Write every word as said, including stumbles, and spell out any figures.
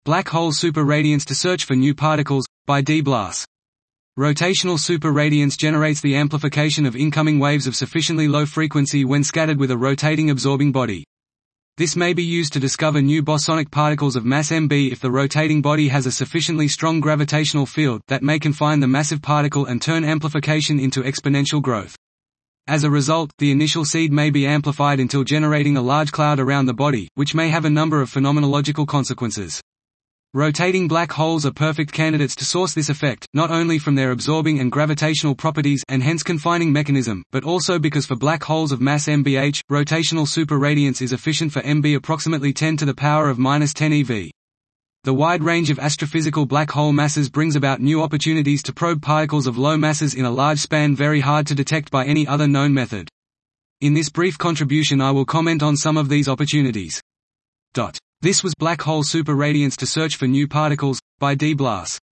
Black hole superradiance to search for new particles, by D. Blas. Rotational superradiance generates the amplification of incoming waves of sufficiently low frequency when scattered with a rotating absorbing body. This may be used to discover new bosonic particles of mass m b if the rotating body has a sufficiently strong gravitational field that may confine the massive particle and turn amplification into exponential growth. As a result, the initial seed may be amplified until generating a large cloud around the body, which may have a number of phenomenological consequences. Rotating black holes are perfect candidates to source this effect, not only from their absorbing and gravitational properties and hence confining mechanism, but also because for black holes of mass M B H, rotational superradiance is efficient for M B approximately ten to the power of minus ten E V. The wide range of astrophysical black hole masses brings about new opportunities to probe particles of low masses in a large span very hard to detect by any other known method. In this brief contribution I will comment on some of these opportunities. This was Black hole superradiance to search for new particles, by D. Blas.